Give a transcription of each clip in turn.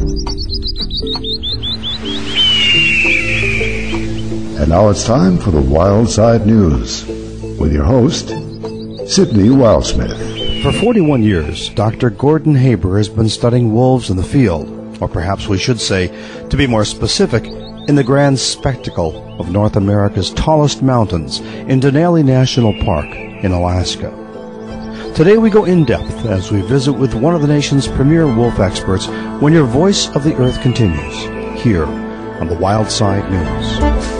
And now it's time for the Wild Side News with your host, Sidney Wildsmith. For 41 years, Dr. Gordon Haber has been studying wolves in the field, or perhaps we should say, to be more specific, in the grand spectacle of North America's tallest mountains in Denali National Park in Alaska. Today we go in-depth as we visit with one of the nation's premier wolf experts when your Voice of the Earth continues, here on the Wild Side News.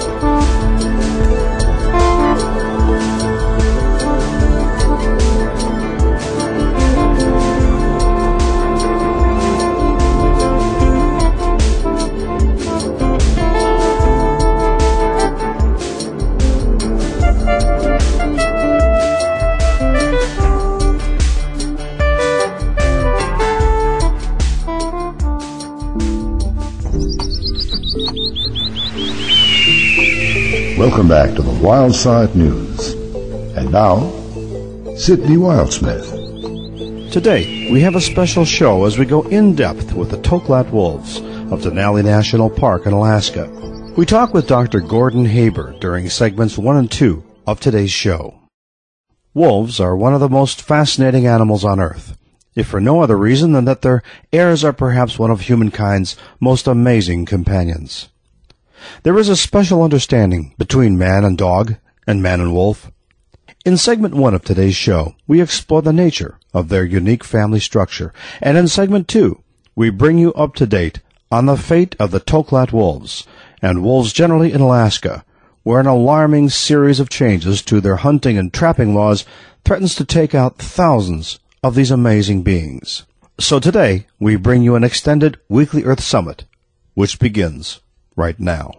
Welcome back to the Wild Side News. And now, Sidney Wildsmith. Today, we have a special show as we go in-depth with the Toklat Wolves of Denali National Park in Alaska. We talk with Dr. Gordon Haber during segments 1 and 2 of today's show. Wolves are one of the most fascinating animals on Earth, if for no other reason than that their heirs are perhaps one of humankind's most amazing companions. There is a special understanding between man and dog, and man and wolf. In segment 1 of today's show, we explore the nature of their unique family structure, and in segment 2, we bring you up to date on the fate of the Toklat wolves, and wolves generally in Alaska, where an alarming series of changes to their hunting and trapping laws threatens to take out thousands of these amazing beings. So today, we bring you an extended Weekly Earth Summit, which begins right now.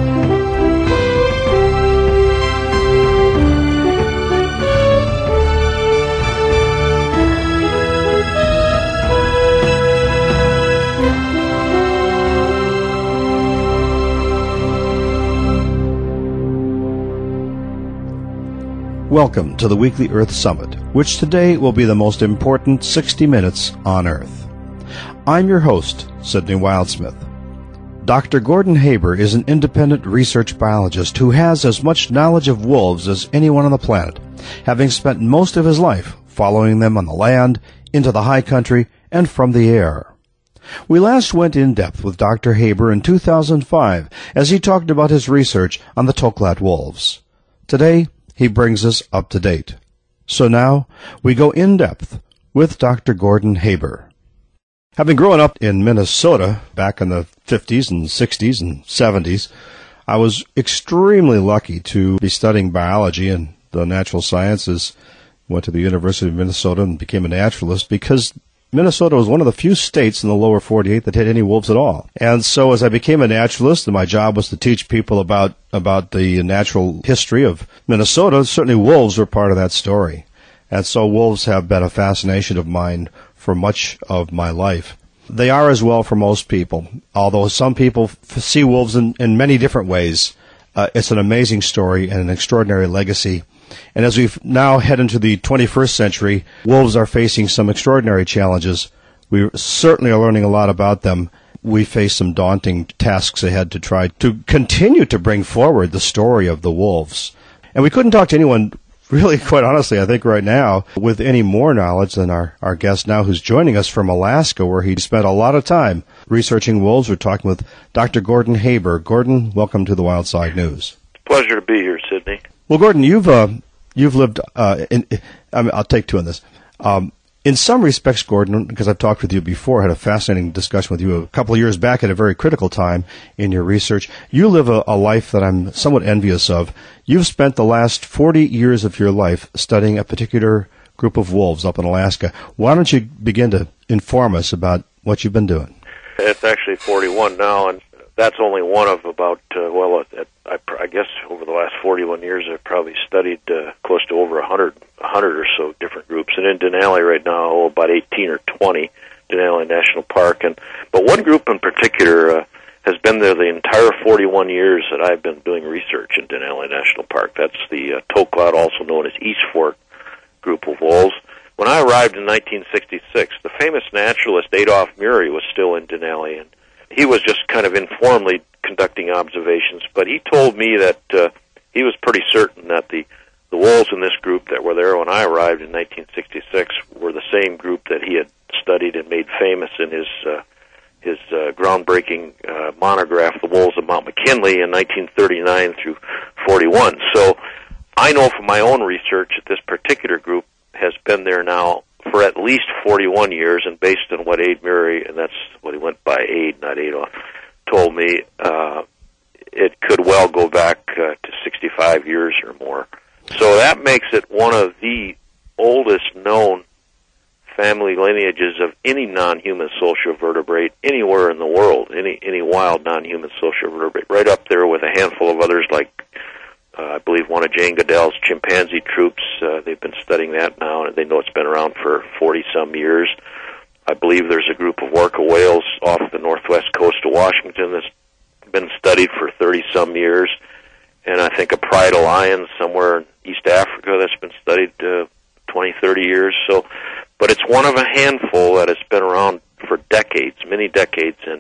Welcome to the Weekly Earth Summit, which today will be the most important 60 minutes on Earth. I'm your host, Sidney Wildsmith. Dr. Gordon Haber is an independent research biologist who has as much knowledge of wolves as anyone on the planet, having spent most of his life following them on the land, into the high country, and from the air. We last went in depth with Dr. Haber in 2005 as he talked about his research on the Toklat wolves. Today, he brings us up to date. So now, we go in depth with Dr. Gordon Haber. Having grown up in Minnesota back in the 50s and 60s and 70s, I was extremely lucky to be studying biology and the natural sciences. Went to the University of Minnesota and became a naturalist because Minnesota was one of the few states in the lower 48 that had any wolves at all. And so as I became a naturalist, and my job was to teach people about the natural history of Minnesota, certainly wolves were part of that story. And so wolves have been a fascination of mine for much of my life. They are as well for most people, although some people see wolves in many different ways. It's an amazing story and an extraordinary legacy. And as we now head into the 21st century, wolves are facing some extraordinary challenges. We certainly are learning a lot about them. We face some daunting tasks ahead to try to continue to bring forward the story of the wolves. And we couldn't talk to anyone, really, quite honestly, I think right now, with any more knowledge than our guest now who's joining us from Alaska, where he spent a lot of time researching wolves. We're talking with Dr. Gordon Haber. Gordon, welcome to the Wild Side News. Pleasure to be here, Sidney. Well, Gordon, you've lived, I'll take two on this. In some respects, Gordon, because I've talked with you before, had a fascinating discussion with you a couple of years back at a very critical time in your research. You live a life that I'm somewhat envious of. You've spent the last 40 years of your life studying a particular group of wolves up in Alaska. Why don't you begin to inform us about what you've been doing? It's actually 41 now, and that's only one of about, I guess over the last 41 years I've probably studied close to over 100 or so different groups. And in Denali right now, about 18 or 20, Denali National Park. But one group in particular has been there the entire 41 years that I've been doing research in Denali National Park. That's the Toklat, also known as East Fork group of wolves. When I arrived in 1966, the famous naturalist Adolph Murray was still in Denali, and he was just kind of informally conducting observations, but he told me that he was pretty certain that the wolves in this group that were there when I arrived in 1966 were the same group that he had studied and made famous in his groundbreaking monograph, The Wolves of Mount McKinley, in 1939 through 41. So I know from my own research that this particular group has been there now for at least 41 years, and based on what Ade Murray, and that's what he went by, Ade, not Adolf, told me, it could well go back to 65 years or more. So that makes it one of the oldest known family lineages of any non-human social vertebrate anywhere in the world, any wild non-human social vertebrate, right up there with a handful of others like I believe one of Jane Goodell's chimpanzee troops. They've been studying that now, and they know it's been around for 40-some years. I believe there's a group of orca whales off the northwest coast of Washington that's been studied for 30-some years. And I think a pride of lions somewhere in East Africa that's been studied 20, 30 years. So, but it's one of a handful that has been around for decades, many decades, and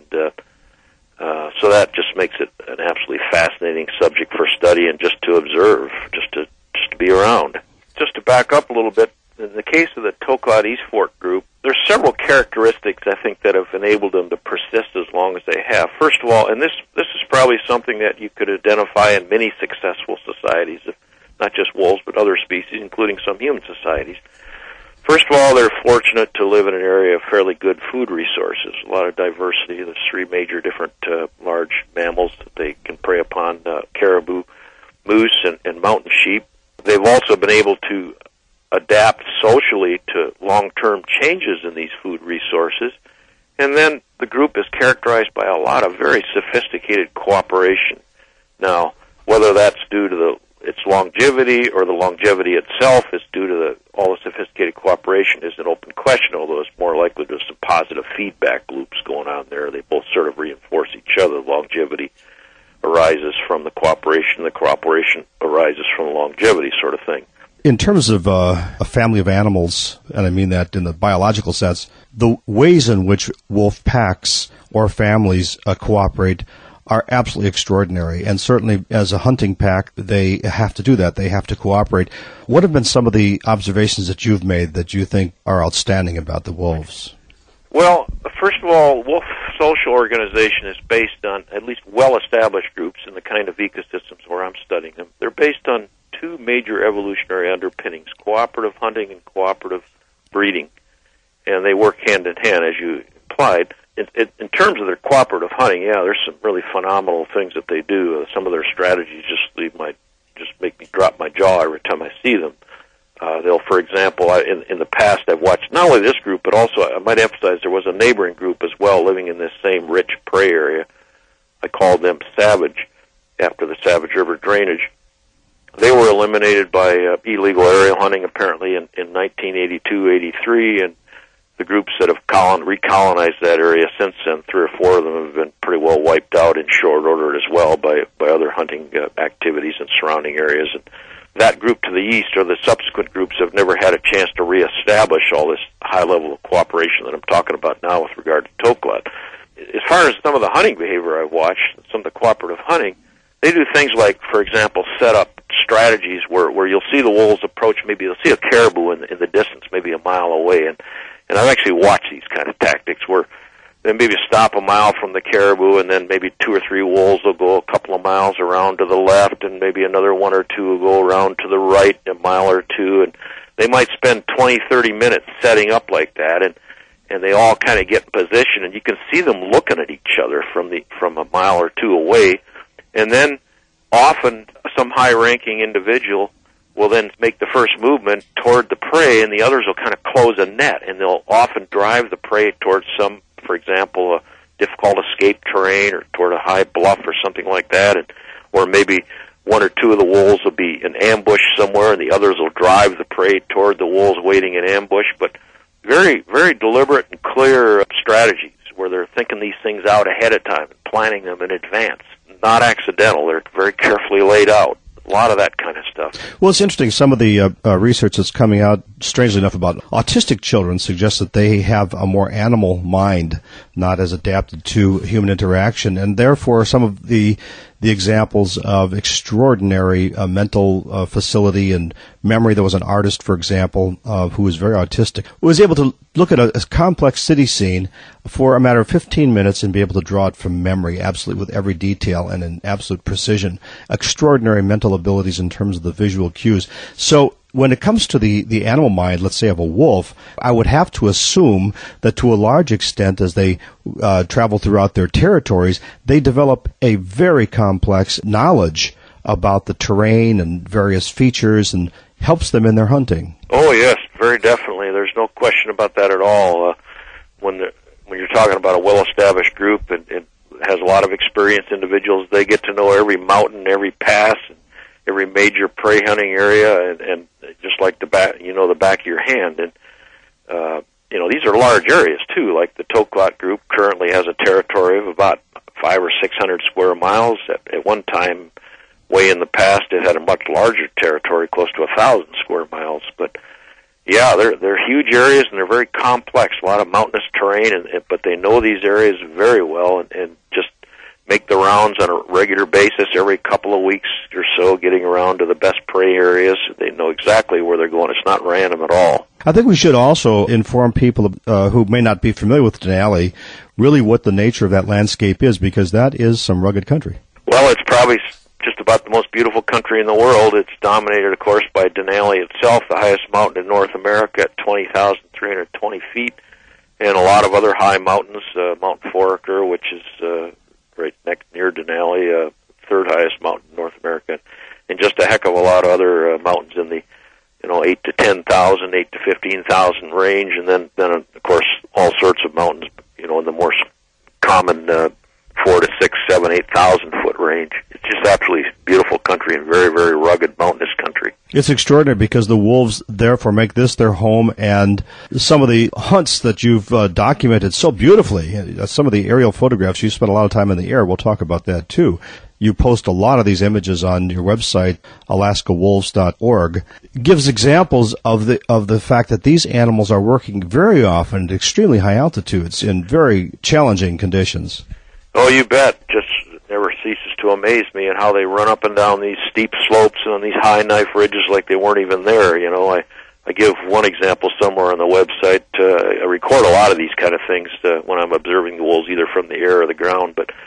so that just makes it an absolutely fascinating subject for study and just to observe, just to be around. Just to back up a little bit, in the case of the Toklot East Fork group, there's several characteristics I think that have enabled them to persist as long as they have. First of all, and this is probably something that you could identify in many successful societies, not just wolves but other species, including some human societies. First of all, they're fortunate to live in an area of fairly good food resources, a lot of diversity. There's three major different large mammals that they can prey upon, caribou, moose, and mountain sheep. They've also been able to adapt socially to long-term changes in these food resources. And then the group is characterized by a lot of very sophisticated cooperation. Now, whether that's due to its longevity or the longevity itself is due to all the sophisticated cooperation is an open question, although it's more likely there's some positive feedback loops going on there. They both sort of reinforce each other. Longevity arises from the cooperation arises from the longevity sort of thing. In terms of a family of animals, and I mean that in the biological sense, the ways in which wolf packs or families cooperate are absolutely extraordinary. And certainly as a hunting pack, they have to do that. They have to cooperate. What have been some of the observations that you've made that you think are outstanding about the wolves? Well, first of all, wolf social organization is based on at least well-established groups in the kind of ecosystems where I'm studying them. They're based on two major evolutionary underpinnings, cooperative hunting and cooperative breeding. And they work hand in hand, as you implied. In terms of their cooperative hunting, yeah, there's some really phenomenal things that they do. Some of their strategies just make me drop my jaw every time I see them. They'll, for example, in the past I've watched not only this group, but also I might emphasize there was a neighboring group as well living in this same rich prey area. I called them Savage, after the Savage River drainage. They were eliminated by illegal aerial hunting apparently in 1982-83, and the groups that have recolonized that area since then, 3 or 4 of them have been pretty well wiped out in short order as well by other hunting activities in surrounding areas. And that group to the east, or the subsequent groups, have never had a chance to reestablish all this high level of cooperation that I'm talking about now with regard to Toklot. As far as some of the hunting behavior I've watched, some of the cooperative hunting, they do things like, for example, set up strategies where you'll see the wolves approach. Maybe you'll see a caribou in the distance, maybe a mile away, and I've actually watched these kind of tactics where they maybe stop a mile from the caribou, and then maybe 2 or 3 wolves will go a couple of miles around to the left, and maybe another 1 or 2 will go around to the right a mile or 2, and they might spend 20, 30 minutes setting up like that, and they all kind of get in position, and you can see them looking at each other from a mile or 2 away, and then often some high-ranking individual will then make the first movement toward the prey, and the others will kind of close a net, and they'll often drive the prey towards some, for example, a difficult escape terrain or toward a high bluff or something like that, and or maybe 1 or 2 of the wolves will be in ambush somewhere, and the others will drive the prey toward the wolves waiting in ambush. But very, very deliberate and clear strategies where they're thinking these things out ahead of time and planning them in advance. Not accidental. They're very carefully laid out. a lot of that kind of stuff. Well, it's interesting. Some of the research that's coming out, strangely enough, about autistic children suggests that they have a more animal mind, not as adapted to human interaction, and therefore some of the examples of extraordinary mental facility and memory. There was an artist, for example, who was very autistic, who was able to look at a complex city scene for a matter of 15 minutes and be able to draw it from memory, absolutely with every detail and in absolute precision. Extraordinary mental abilities in terms of the visual cues. So when it comes to the animal mind, let's say of a wolf, I would have to assume that to a large extent, as they travel throughout their territories, they develop a very complex knowledge about the terrain and various features and helps them in their hunting. Oh, yes, very definitely. There's no question about that at all. When you're talking about a well-established group and has a lot of experienced individuals, they get to know every mountain, every pass, every major prey hunting area, and just like the back of your hand. And these are large areas too. Like the Toklat group currently has a territory of about 500 or 600 square miles. At one time, way in the past, it had a much larger territory, close to 1,000 square miles. But yeah, they're huge areas and they're very complex. A lot of mountainous terrain, but they know these areas very well and just make the rounds on a regular basis every couple of weeks or so, getting around to the best prey areas. They know exactly where they're going. It's not random at all. I think we should also inform people who may not be familiar with Denali really what the nature of that landscape is, because that is some rugged country. Well, it's probably just about the most beautiful country in the world. It's dominated, of course, by Denali itself, the highest mountain in North America at 20,320 feet, and a lot of other high mountains, Mount Foraker, which is right near Denali, third highest mountain in North America, and just a heck of a lot of other mountains in the 8 to 10,000, 8 to 15,000 range, and then of course all sorts of mountains, in the more common 4 to 6, 7, 8,000 foot range. It's just absolutely beautiful country and very, very rugged mountainous country. It's extraordinary because the wolves therefore make this their home, and some of the hunts that you've documented so beautifully, some of the aerial photographs, you spent a lot of time in the air. We'll talk about that too. You post a lot of these images on your website, alaskawolves.org. Gives examples of the fact that these animals are working very often at extremely high altitudes in very challenging conditions. Oh, you bet. Just never ceases to amaze me and how they run up and down these steep slopes and on these high knife ridges like they weren't even there. I give one example somewhere on the website. I record a lot of these kind of things when I'm observing the wolves, either from the air or the ground. But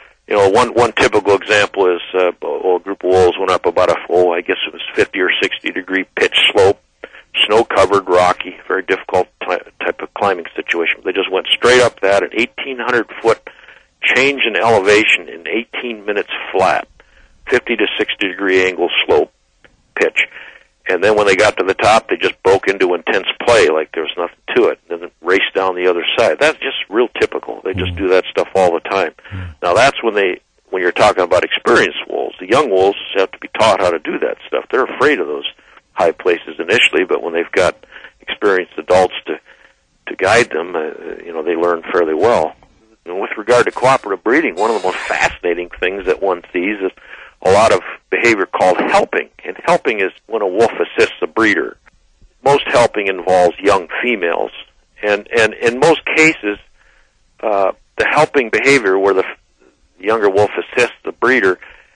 one typical example is a group of wolves went up about I guess it was 50 or 60 degree pitch slope, snow covered, rocky, very difficult type of climbing situation. They just went straight up that, an 1,800 foot change in elevation in 18 minutes flat, 50 to 60 degree angle slope pitch. And then when they got to the top, they just broke into intense play like there was nothing to it, and then raced down the other side. That's just real typical. They just do that stuff all the time. Now that's when you're talking about experienced wolves. The young wolves have to be taught how to do that stuff. They're afraid of those high places initially, but when they've got experienced adults to guide them, they learn fairly well. And with regard to cooperative breeding, one of the most fascinating things that one sees is a lot of behavior called helping. And helping is when a wolf assists a breeder. Most helping involves young females. And in most cases, the helping behavior where the younger wolf assists the breeder,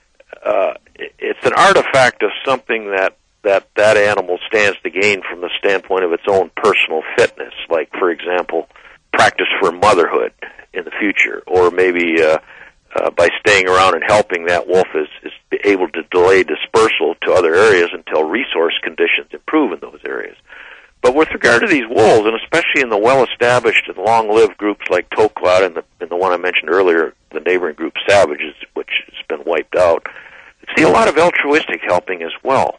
it's an artifact of something that animal stands to gain from the standpoint of its own personal fitness. Like, for example, practice for motherhood in the future, or maybe by staying around and helping, that wolf is able to delay dispersal to other areas until resource conditions improve in those areas. But with regard to these wolves, and especially in the well-established and long-lived groups like Toklat and the one I mentioned earlier, the neighboring group Savages, which has been wiped out, you see a lot of altruistic helping as well,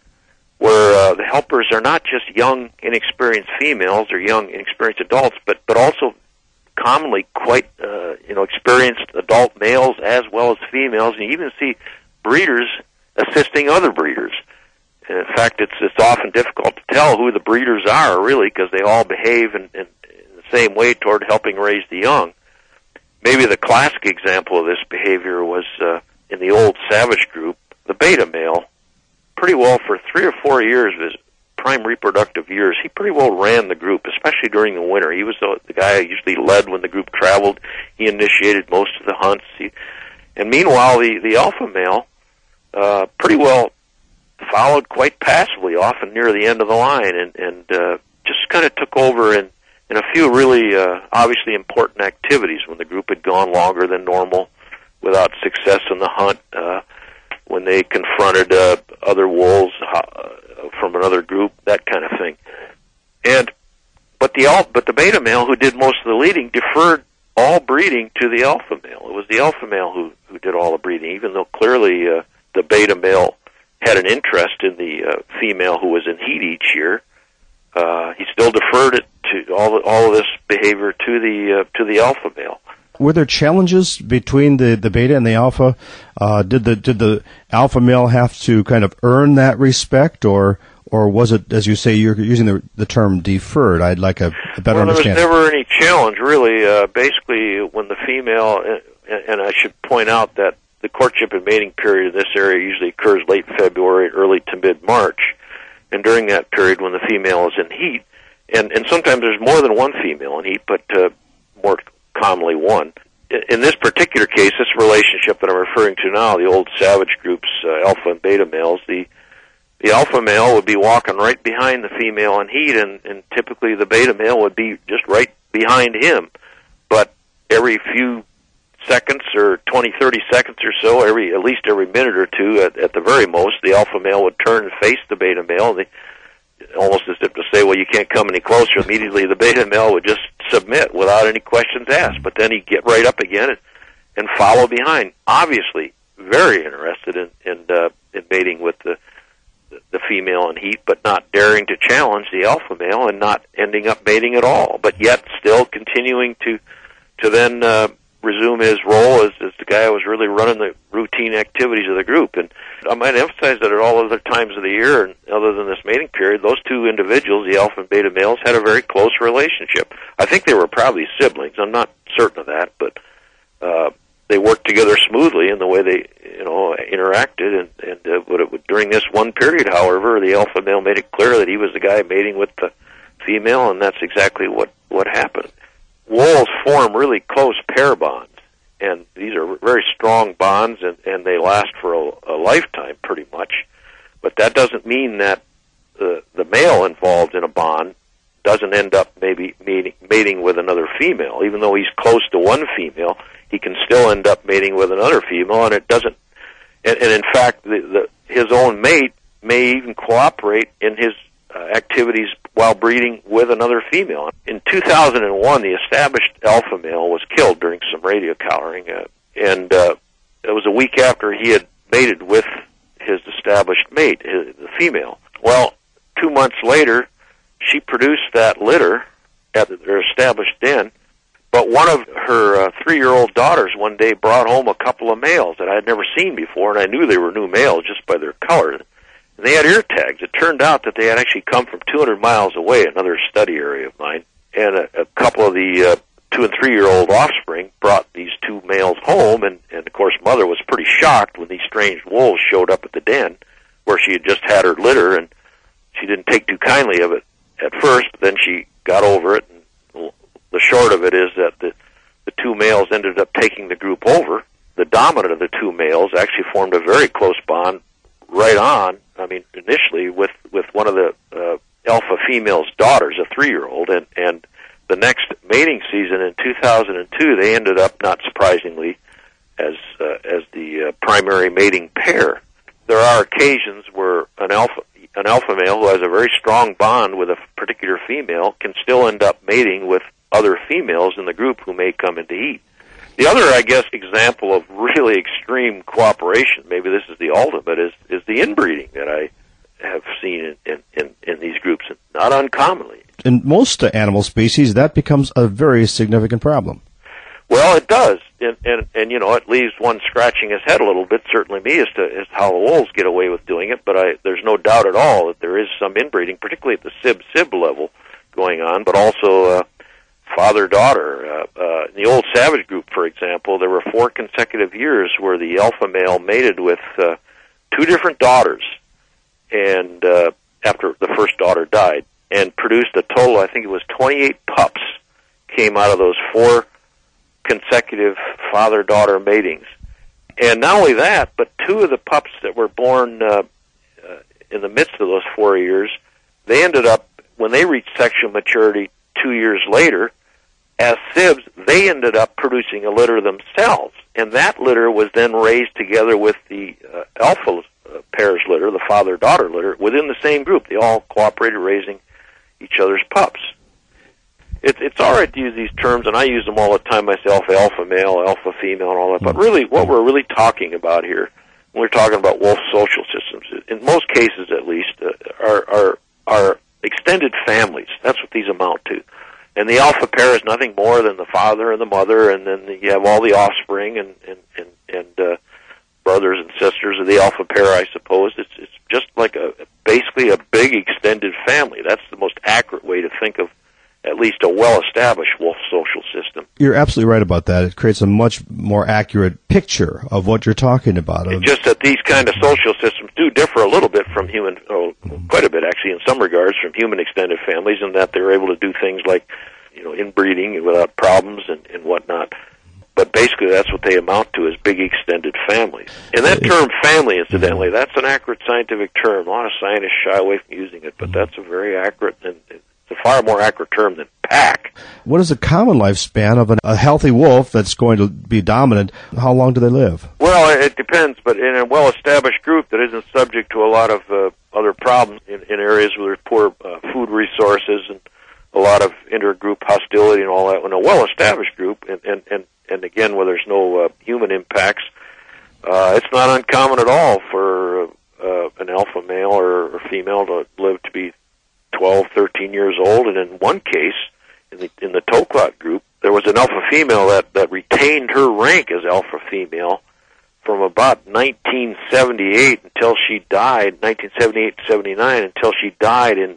where the helpers are not just young, inexperienced females or young, inexperienced adults, but also commonly quite experienced adult males as well as females, and you even see breeders assisting other breeders. And in fact, it's often difficult to tell who the breeders are, really, because they all behave in the same way toward helping raise the young. Maybe the classic example of this behavior was in the old Savage group, the beta male pretty well for 3 or 4 years of his prime reproductive years. He pretty well ran the group, especially during the winter. He was the guy who usually led when the group traveled. He initiated most of the hunts. And meanwhile, the alpha male pretty well followed quite passively, often near the end of the line, and just kind of took over in a few really obviously important activities when the group had gone longer than normal without success in the hunt, when they confronted other wolves from another group, that kind of thing. But the beta male, who did most of the leading, deferred all breeding to the alpha male. It was the alpha male who did all the breeding, even though clearly the beta male had an interest in the female who was in heat each year. He still deferred it to all of this behavior to the alpha male. Were there challenges between the beta and the alpha? Did the alpha male have to kind of earn that respect, or was it, as you say, you're using the term deferred? I'd like a better understanding. There was never any challenge, really. Basically, when the female, and I should point out that the courtship and mating period in this area usually occurs late February, early to mid-March, and during that period when the female is in heat, and sometimes there's more than one female in heat, but more commonly one. In this particular case, this relationship that I'm referring to now, the old savage groups, alpha and beta males, the alpha male would be walking right behind the female in heat, and typically the beta male would be just right behind him. But every few seconds, or 20, 30 seconds or so, at least every minute or two at the very most, the alpha male would turn and face the beta male, almost as if to say, well, you can't come any closer. Immediately the beta male would just submit without any questions asked, but then he'd get right up again and follow behind. Obviously very interested in mating with the female in heat, but not daring to challenge the alpha male, and not ending up mating at all, but yet still continuing to then resume his role as the guy who was really running the routine activities of the group. And I might emphasize that at all other times of the year, and other than this mating period, those two individuals, the alpha and beta males, had a very close relationship. I think they were probably siblings. I'm not certain of that, but they worked together smoothly in the way they interacted. And during this one period, however, the alpha male made it clear that he was the guy mating with the female, and that's exactly what happened. Wolves form really close pair bonds, and these are very strong bonds, and they last for a lifetime pretty much. But that doesn't mean that the male involved in a bond doesn't end up maybe mating with another female. Even though he's close to one female, he can still end up mating with another female, and it doesn't. And in fact, his own mate may even cooperate in his activities while breeding with another female. In 2001, the established alpha male was killed during some radio collaring, and it was a week after he had mated with his established mate, the female. Well, 2 months later, she produced that litter at their established den, but one of her 3-year-old daughters one day brought home a couple of males that I had never seen before, and I knew they were new males just by their color. And they had ear tags. It turned out that they had actually come from 200 miles away, another study area of mine, and a couple of the 2- and 3-year-old offspring brought these two males home, and of course Mother was pretty shocked when these strange wolves showed up at the den where she had just had her litter, and she didn't take too kindly of it at first, but then she got over it, and the short of it is that the two males ended up taking the group over. The dominant of the two males actually formed a very close bond right on, initially with one of the alpha female's daughters, a 3-year-old, and the next mating season in 2002, they ended up, not surprisingly, as the primary mating pair. There are occasions where an alpha male who has a very strong bond with a particular female can still end up mating with other females in the group who may come into heat. The other, I guess, example of really extreme cooperation, maybe this is the ultimate, is the inbreeding that I have seen in these groups, not uncommonly. In most animal species, that becomes a very significant problem. Well, it does, and it leaves one scratching his head a little bit, certainly me, as to how the wolves get away with doing it, but there's no doubt at all that there is some inbreeding, particularly at the sib-sib level going on, but also father-daughter. In the old savage group, for example, there were 4 consecutive years where the alpha male mated with 2 different daughters and after the first daughter died, and produced a total, I think it was 28 pups came out of those 4 consecutive father-daughter matings. And not only that, but 2 of the pups that were born in the midst of those 4 years, they ended up, when they reached sexual maturity 2 years later, as sibs, they ended up producing a litter themselves. And that litter was then raised together with the alpha pair's litter, the father-daughter litter, within the same group. They all cooperated raising each other's pups. It's all right to use these terms, and I use them all the time myself, alpha male, alpha female, and all that. But really, what we're really talking about here, when we're talking about wolf social systems, in most cases at least, are extended families. That's what these amount to. And the alpha pair is nothing more than the father and the mother, and then you have all the offspring and brothers and sisters of the alpha pair, I suppose. It's just like basically a big extended family. That's the most accurate way to think of at least a well-established wolf social system. You're absolutely right about that. It creates a much more accurate picture of what you're talking about. It's just that these kind of social systems do differ a little bit from human, quite a bit actually in some regards, from human extended families, in that they're able to do things like, inbreeding without problems and whatnot. But basically that's what they amount to, is big extended families. And that term family, incidentally, that's an accurate scientific term. A lot of scientists shy away from using it, but that's a very accurate, and it's a far more accurate term than pack. What is the common lifespan of a healthy wolf that's going to be dominant? How long do they live? Well, it depends, but in a well-established group that isn't subject to a lot of other problems in areas where there's poor food resources and a lot of intergroup hostility and all that, in a well-established group, and again, where there's no human impacts, it's not uncommon at all for an alpha male or female to live to be 12, 13 years old. And in one case, in the Toklat group, there was an alpha female that retained her rank as alpha female from about 1978 until she died, 1978 to 79, until she died in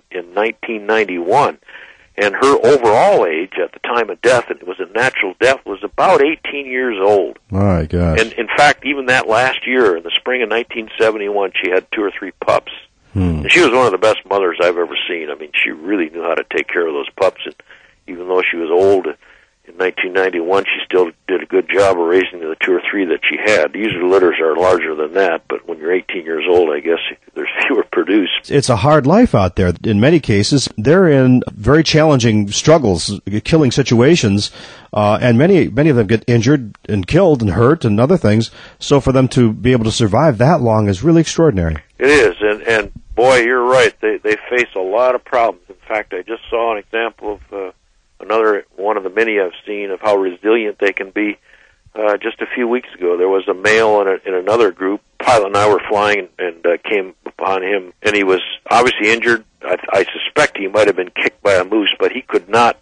1991. And her overall age at the time of death, and it was a natural death, was about 18 years old. My gosh. And in fact, even that last year, in the spring of 1971, she had 2 or 3 pups. And she was one of the best mothers I've ever seen. I mean, she really knew how to take care of those pups. And even though she was old in 1991, she still did a good job of raising the 2 or 3 that she had. Usually litters are larger than that, but when you're 18 years old, I guess there's fewer produced. It's a hard life out there. In many cases, they're in very challenging struggles, killing situations, and many of them get injured and killed and hurt and other things. So for them to be able to survive that long is really extraordinary. It is, and boy, you're right. They face a lot of problems. In fact, I just saw an example of another one of the many I've seen of how resilient they can be. Just a few weeks ago, there was a male in another group. Pilot and I were flying and came upon him, and he was obviously injured. I suspect he might have been kicked by a moose, but he could not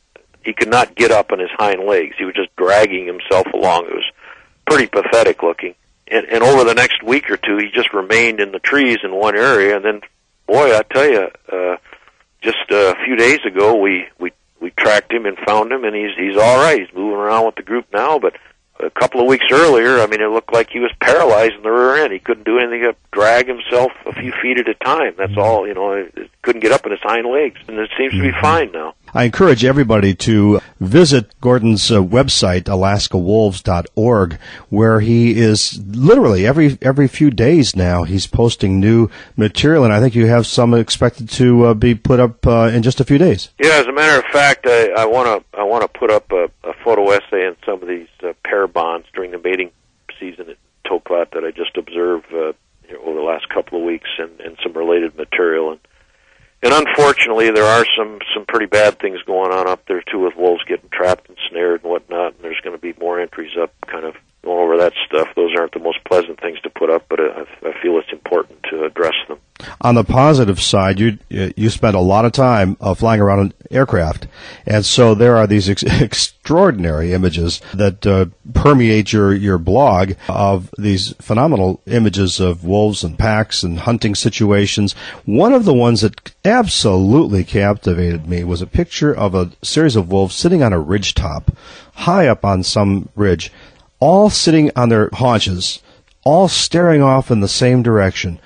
get up on his hind legs. He was just dragging himself along. It was pretty pathetic looking. And over the next week or two, he just remained in the trees in one area. And then, boy, I tell you, just a few days ago, we tracked him and found him, and he's all right. He's moving around with the group now, but a couple of weeks earlier, I mean, it looked like he was paralyzed in the rear end. He couldn't do anything but drag himself a few feet at a time. That's all, couldn't get up on his hind legs, and it seems to be fine now. I encourage everybody to visit Gordon's website, alaskawolves.org, where he is literally every few days now, he's posting new material, and I think you have some expected to be put up in just a few days. Yeah, as a matter of fact, I want to put up a photo essay on some of these pair bonds during the mating season at Toklat that I just observed over the last couple of weeks, and some related material. And unfortunately, there are some pretty bad things going on up there, too, with wolves getting trapped and snared and whatnot, and there's going to be more entries up kind of going over that stuff. Those aren't the most pleasant things to put up, but I feel it's important to address them. On the positive side, you spent a lot of time flying around an aircraft, and so there are these extraordinary images that permeate your blog of these phenomenal images of wolves and packs and hunting situations. One of the ones that absolutely captivated me was a picture of a series of wolves sitting on a ridgetop, high up on some ridge, all sitting on their haunches, all staring off in the same direction.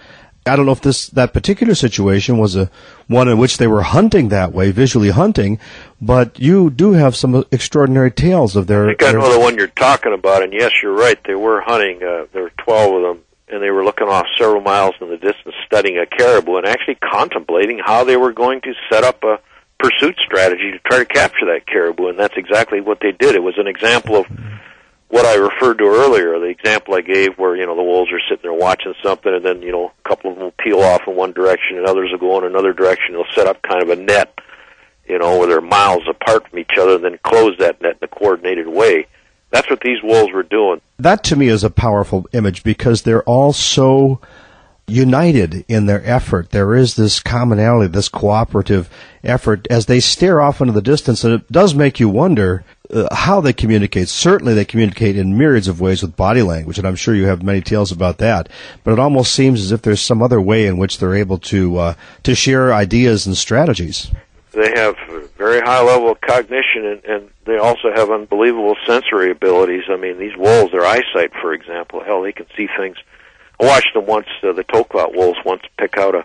I don't know if that particular situation was one in which they were hunting that way, visually hunting, but you do have some extraordinary tales of their... I think I know the one you're talking about, and yes, you're right. They were hunting. There were 12 of them, and they were looking off several miles in the distance, studying a caribou, and actually contemplating how they were going to set up a pursuit strategy to try to capture that caribou, and that's exactly what they did. It was an example of what I referred to earlier, the example I gave where, the wolves are sitting there watching something, and then, a couple of them will peel off in one direction and others will go in another direction. They'll set up kind of a net, where they're miles apart from each other, and then close that net in a coordinated way. That's what these wolves were doing. That, to me, is a powerful image because they're all so united in their effort. There is this commonality, this cooperative effort as they stare off into the distance, and it does make you wonder how they communicate. Certainly they communicate in myriads of ways with body language, and I'm sure you have many tales about that, but it almost seems as if there's some other way in which they're able to share ideas and strategies. They have a very high level of cognition, and they also have unbelievable sensory abilities. I mean, these wolves, their eyesight, for example, hell, they can see things. I watched them once, the Tokvat wolves once pick out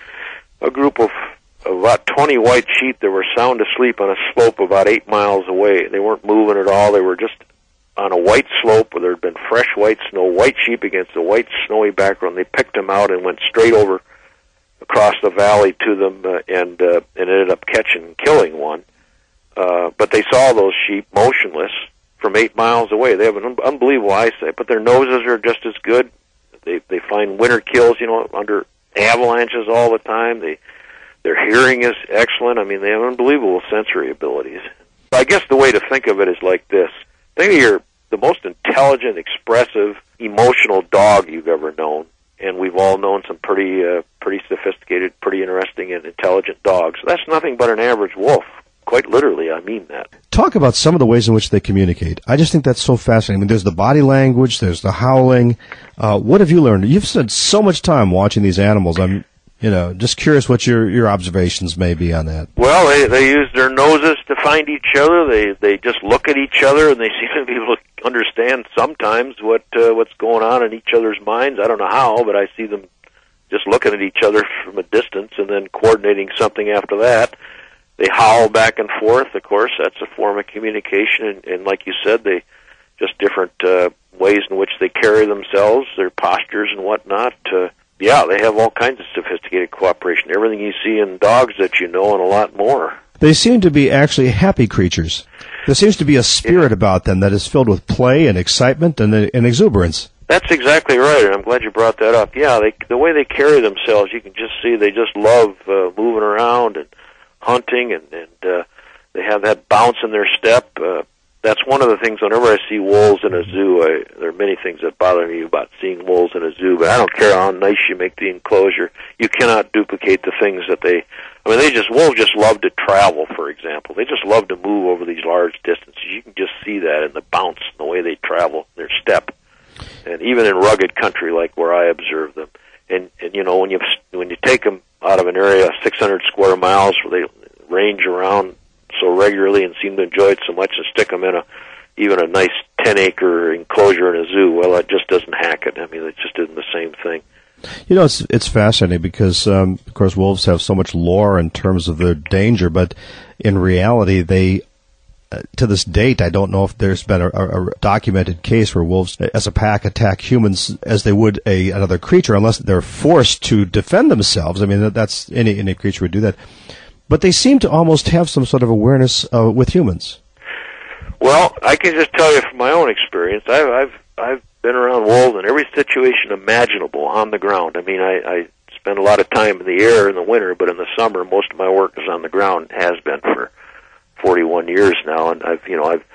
a group of about 20 white sheep that were sound asleep on a slope about 8 miles away. They weren't moving at all. They were just on a white slope where there had been fresh white snow, white sheep against a white snowy background. They picked them out and went straight over across the valley to them and ended up catching and killing one. But they saw those sheep motionless from 8 miles away. They have an unbelievable eyesight, but their noses are just as good. They find winter kills, under avalanches all the time. Their hearing is excellent. I mean, they have unbelievable sensory abilities. I guess the way to think of it is like this. Think of the most intelligent, expressive, emotional dog you've ever known. And we've all known some pretty sophisticated, pretty interesting and intelligent dogs. That's nothing but an average wolf. Quite literally, I mean that. Talk about some of the ways in which they communicate. I just think that's so fascinating. I mean, there's the body language, there's the howling. What have you learned? You've spent so much time watching these animals. I'm, just curious what your observations may be on that. Well, they use their noses to find each other. They just look at each other, and they seem to be able to understand sometimes what's going on in each other's minds. I don't know how, but I see them just looking at each other from a distance and then coordinating something after that. They howl back and forth. Of course, that's a form of communication, and like you said, they just different ways in which they carry themselves, their postures and whatnot. Yeah, they have all kinds of sophisticated cooperation. Everything you see in dogs that you know, and a lot more. They seem to be actually happy creatures. There seems to be a spirit about them that is filled with play and excitement and exuberance. That's exactly right, and I'm glad you brought that up. Yeah, the way they carry themselves, you can just see they just love moving around and hunting, and they have that bounce in their step. That's one of the things whenever I see wolves in a zoo, there are many things that bother me about seeing wolves in a zoo, but I don't care how nice you make the enclosure. You cannot duplicate the things that wolves just love to travel, for example. They just love to move over these large distances. You can just see that in the bounce, in the way they travel, their step. And even in rugged country like where I observe them. And when you take them out of an area 600 square miles where they range around so regularly and seem to enjoy it so much, and stick them in even a nice 10-acre enclosure in a zoo, well, it just doesn't hack it. I mean, it just isn't the same thing. It's fascinating because, of course, wolves have so much lore in terms of their danger, but in reality, they, to this date, I don't know if there's been a documented case where wolves, as a pack, attack humans as they would another creature, unless they're forced to defend themselves. I mean, that's any creature would do that. But they seem to almost have some sort of awareness with humans. Well, I can just tell you from my own experience, I've been around wolves in every situation imaginable on the ground. I mean, I spend a lot of time in the air in the winter, but in the summer, most of my work is on the ground, has been for 41 years now, and I've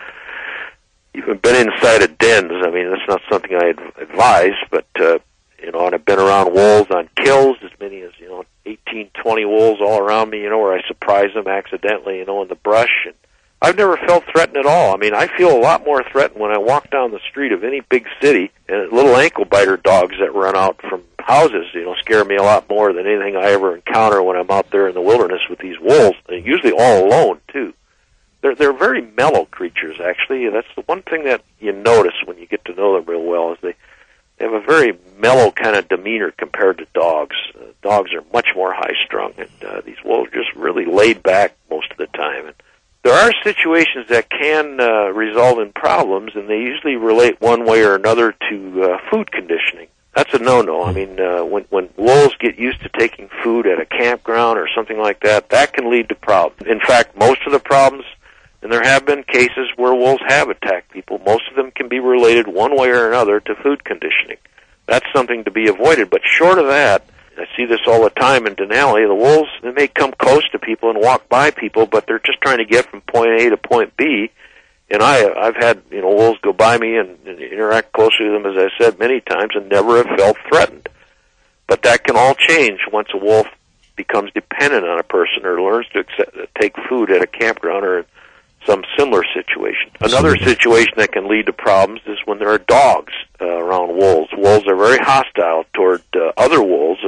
even been inside of dens. I mean, that's not something I advise, but and I've been around wolves on kills, as many as 18, 20 wolves all around me, where I surprise them accidentally, in the brush. And I've never felt threatened at all. I mean, I feel a lot more threatened when I walk down the street of any big city, and little ankle biter dogs that run out from houses, scare me a lot more than anything I ever encounter when I'm out there in the wilderness with these wolves, and usually all alone too. They're very mellow creatures, actually. That's the one thing that you notice when you get to know them real well, is they They have a very mellow kind of demeanor compared to dogs. Dogs are much more high-strung, and these wolves are just really laid back most of the time. And there are situations that can result in problems, and they usually relate one way or another to food conditioning. That's a no-no. I mean, when wolves get used to taking food at a campground or something like that, that can lead to problems. In fact, most of the problems, and there have been cases where wolves have attacked people, most of them can be related one way or another to food conditioning. That's something to be avoided. But short of that, I see this all the time in Denali, the wolves, they may come close to people and walk by people, but they're just trying to get from point A to point B. And I've had, wolves go by me and interact closely with them, as I said, many times, and never have felt threatened. But that can all change once a wolf becomes dependent on a person or learns to take food at a campground or some similar situation. Another situation that can lead to problems is when there are dogs around wolves. Wolves are very hostile toward other wolves,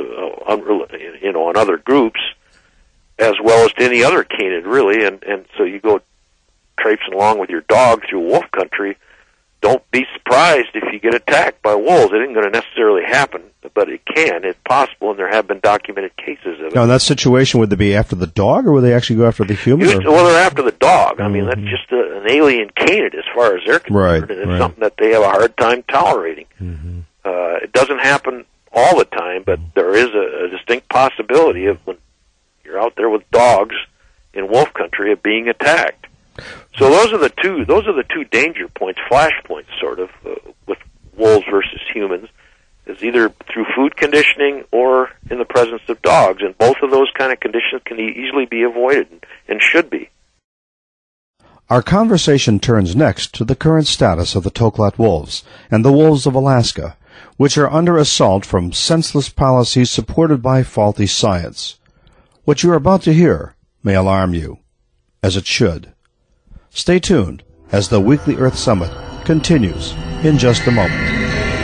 and other groups, as well as to any other canid, really. And so you go traipsing along with your dog through wolf country. Don't be surprised if you get attacked by wolves. It isn't going to necessarily happen, but it can. It's possible, and there have been documented cases of it. Now, in that situation, would they be after the dog, or would they actually go after the human? Well, they're after the dog. I mean, that's just an alien canid as far as they're concerned, and it's something that they have a hard time tolerating. It doesn't happen all the time, but there is a distinct possibility of when you're out there with dogs in wolf country of being attacked. So those are the two danger points, flash points, sort of, with wolves versus humans, is either through food conditioning or in the presence of dogs. And both of those kind of conditions can easily be avoided and should be. Our conversation turns next to the current status of the Toklat wolves and the wolves of Alaska, which are under assault from senseless policies supported by faulty science. What you are about to hear may alarm you, as it should. Stay tuned as the Weekly Earth Summit continues in just a moment.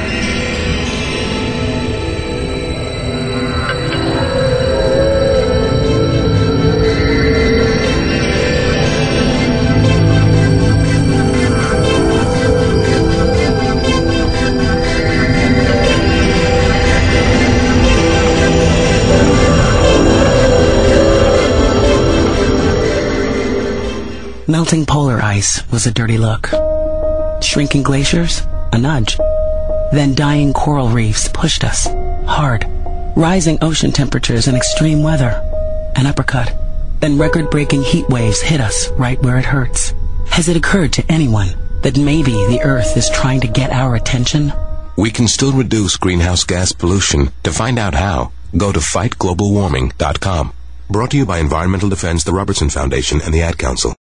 Melting polar ice was a dirty look. Shrinking glaciers, a nudge. Then dying coral reefs pushed us, hard. Rising ocean temperatures and extreme weather, an uppercut. Then record-breaking heat waves hit us right where it hurts. Has it occurred to anyone that maybe the Earth is trying to get our attention? We can still reduce greenhouse gas pollution. To find out how, go to fightglobalwarming.com. Brought to you by Environmental Defense, the Robertson Foundation, and the Ad Council.